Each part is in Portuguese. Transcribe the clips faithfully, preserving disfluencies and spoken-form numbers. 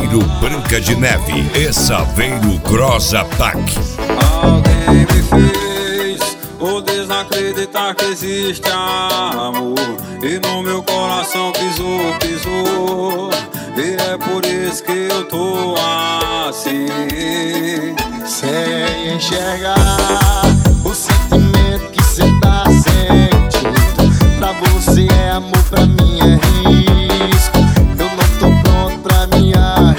Saveiro Branca de Neve e Saveiro Cross Attack. Alguém me fez o desacreditar que existe amor, e no meu coração pisou, pisou, e é por isso que eu tô assim, sem enxergar o sentimento que cê tá sentindo. Pra você é amor, pra mim é risco. Eu não tô pronto pra me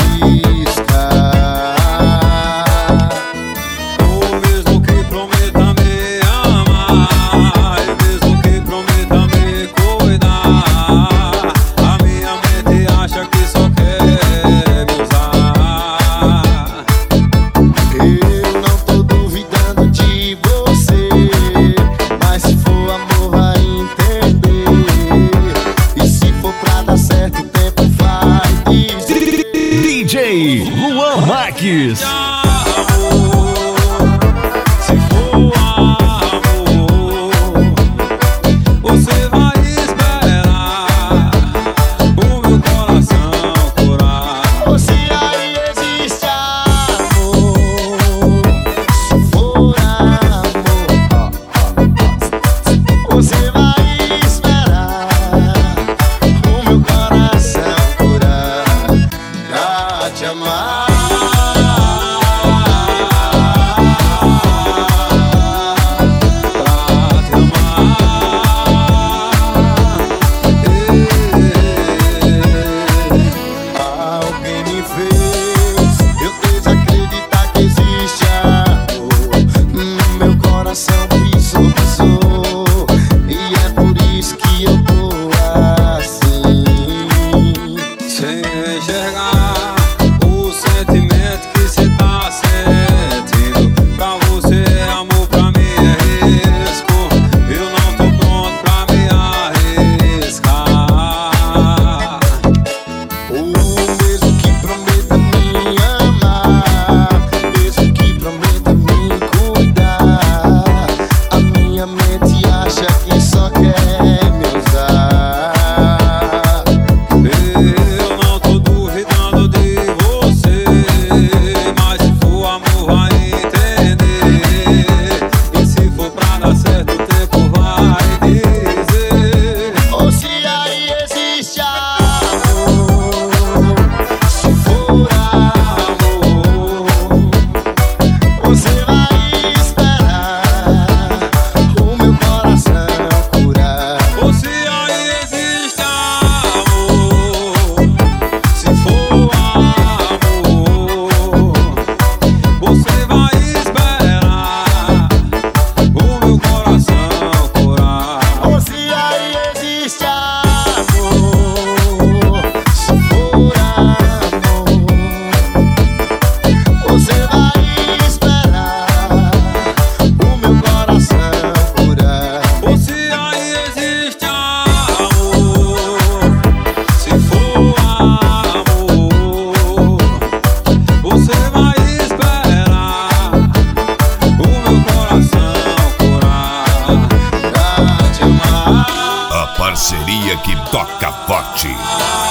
arriscar. O mesmo que prometa me amar, e mesmo que prometa me cuidar, a minha mente acha que só quer me usar. Eu não tô duvidando de você, mas se for amor vai entender. E se for pra dar certo, o tempo vai dizer. D J Luan Marques. Se for amor, você vai esperar o meu coração curar. Ou se aí existe amor, se for amor, você vai esperar o meu coração curar pra te amar. Alguém me fez eu desacreditar que existe amor. No meu coração pisou, pisou, e é por isso que eu tô assim, Sem enxergar o sentimento que cê tá sentindo. Pra você é amor, pra mim é risco. Eu não tô pronto pra me arriscar. o mesmo que prometa me amar, mesmo que prometa me cuidar, a minha mente acha que só quer me usar. Eu não tô duvidando de você, mas se for amor vai entender. E se for pra dar certo, o tempo vai dizer. Ou se aí existe amor, se for amor, você vai esperar o meu coração curar. Ou se aí existe amor, se for amor, você vai esperar o meu coração curar. Ou se aí existe amor, se for amor, você vai esperar o meu coração curar. Ou se aí existe amor, se for amor, você vai esperar o meu coração curar Pra te amar. A parceria que toca forte.